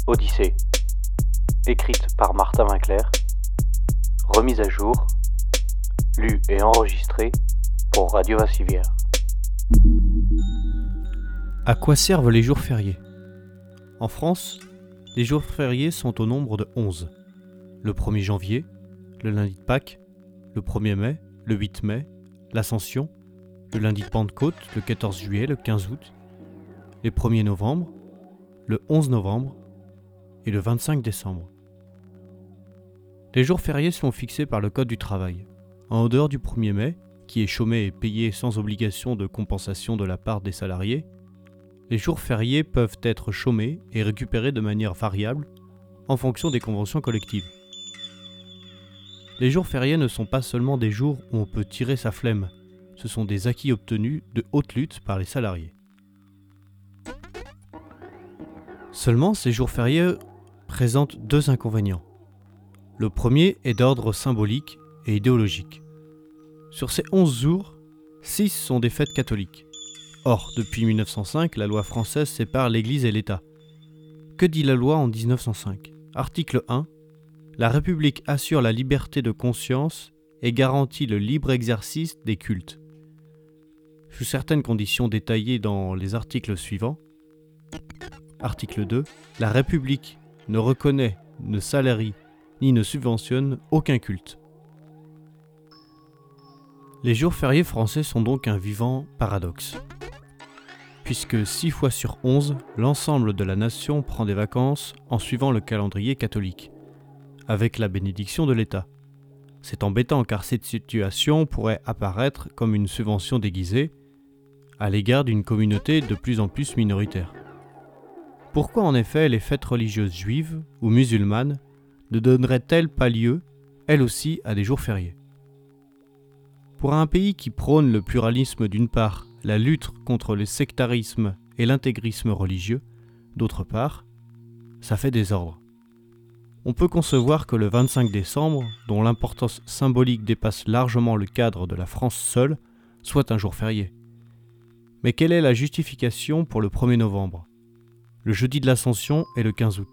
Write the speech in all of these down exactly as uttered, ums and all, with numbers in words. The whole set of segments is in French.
Odyssée, écrite par Martin Winkler, remise à jour, lue et enregistrée pour Radio Vassivière. À quoi servent les jours fériés ? En France, les jours fériés sont au nombre de onze. Le premier janvier, le lundi de Pâques, le premier mai, le huit mai, l'Ascension, le lundi de Pentecôte, le quatorze juillet, le quinze août, les premier novembre, le onze novembre et le vingt-cinq décembre. Les jours fériés sont fixés par le Code du travail. En dehors du premier mai, qui est chômé et payé sans obligation de compensation de la part des salariés, les jours fériés peuvent être chômés et récupérés de manière variable en fonction des conventions collectives. Les jours fériés ne sont pas seulement des jours où on peut tirer sa flemme, ce sont des acquis obtenus de haute lutte par les salariés. Seulement, ces jours fériés présentent deux inconvénients. Le premier est d'ordre symbolique et idéologique. Sur ces onze jours, six sont des fêtes catholiques. Or, depuis mille neuf cent cinq, la loi française sépare l'Église et l'État. Que dit la loi en dix-neuf cent cinq ? Article un. La République assure la liberté de conscience et garantit le libre exercice des cultes. Sous certaines conditions détaillées dans les articles suivants. Article deux. La République ne reconnaît, ne salarie, ni ne subventionne aucun culte. Les jours fériés français sont donc un vivant paradoxe. Puisque six fois sur onze, l'ensemble de la nation prend des vacances en suivant le calendrier catholique, avec la bénédiction de l'État. C'est embêtant car cette situation pourrait apparaître comme une subvention déguisée à l'égard d'une communauté de plus en plus minoritaire. Pourquoi en effet les fêtes religieuses juives ou musulmanes ne donneraient-elles pas lieu, elles aussi, à des jours fériés ? Pour un pays qui prône le pluralisme d'une part, la lutte contre le sectarisme et l'intégrisme religieux, d'autre part, ça fait désordre. On peut concevoir que le vingt-cinq décembre, dont l'importance symbolique dépasse largement le cadre de la France seule, soit un jour férié. Mais quelle est la justification pour le premier novembre, le jeudi de l'Ascension et le quinze août ?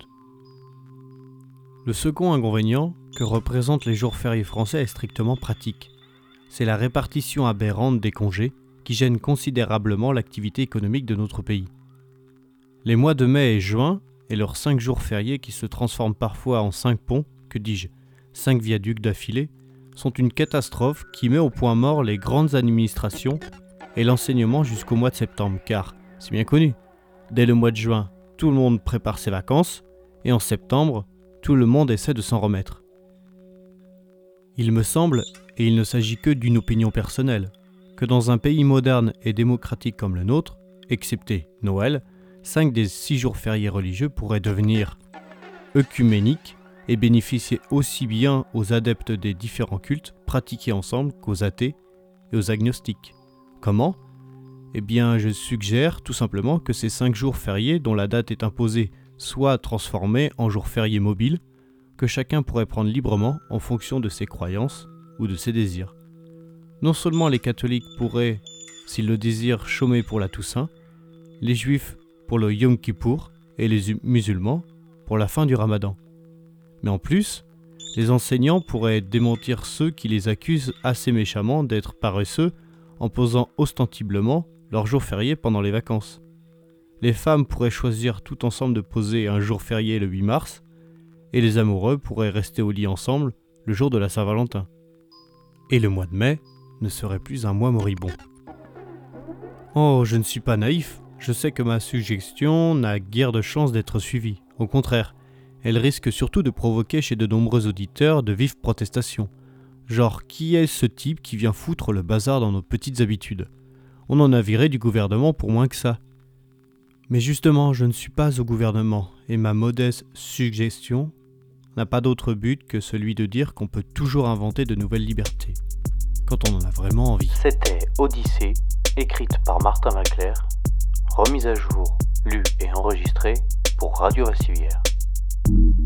Le second inconvénient que représentent les jours fériés français est strictement pratique. C'est la répartition aberrante des congés qui gêne considérablement l'activité économique de notre pays. Les mois de mai et juin et leurs cinq jours fériés qui se transforment parfois en cinq ponts, que dis-je, cinq viaducs d'affilée, sont une catastrophe qui met au point mort les grandes administrations et l'enseignement jusqu'au mois de septembre, car, c'est bien connu, dès le mois de juin, tout le monde prépare ses vacances, et en septembre, tout le monde essaie de s'en remettre. Il me semble, et il ne s'agit que d'une opinion personnelle, que dans un pays moderne et démocratique comme le nôtre, excepté Noël, cinq des six jours fériés religieux pourraient devenir œcuméniques et bénéficier aussi bien aux adeptes des différents cultes pratiqués ensemble qu'aux athées et aux agnostiques. Comment ? Eh bien, je suggère tout simplement que ces cinq jours fériés dont la date est imposée soient transformés en jours fériés mobiles que chacun pourrait prendre librement en fonction de ses croyances ou de ses désirs. Non seulement les catholiques pourraient, s'ils le désirent, chômer pour la Toussaint, les juifs pour le Yom Kippour et les musulmans pour la fin du Ramadan. Mais en plus, les enseignants pourraient démentir ceux qui les accusent assez méchamment d'être paresseux en posant ostensiblement leurs jours fériés pendant les vacances. Les femmes pourraient choisir tout ensemble de poser un jour férié le huit mars, et les amoureux pourraient rester au lit ensemble le jour de la Saint-Valentin. Et le mois de mai ne serait plus un mois moribond. Oh, je ne suis pas naïf, je sais que ma suggestion n'a guère de chance d'être suivie. Au contraire, elle risque surtout de provoquer chez de nombreux auditeurs de vives protestations. Genre, qui est ce type qui vient foutre le bazar dans nos petites habitudes ? On en a viré du gouvernement pour moins que ça. Mais justement, je ne suis pas au gouvernement, et ma modeste suggestion n'a pas d'autre but que celui de dire qu'on peut toujours inventer de nouvelles libertés, quand on en a vraiment envie. C'était Odyssée, écrite par Martin Winkler, remise à jour, lue et enregistrée pour Radio Vassivière.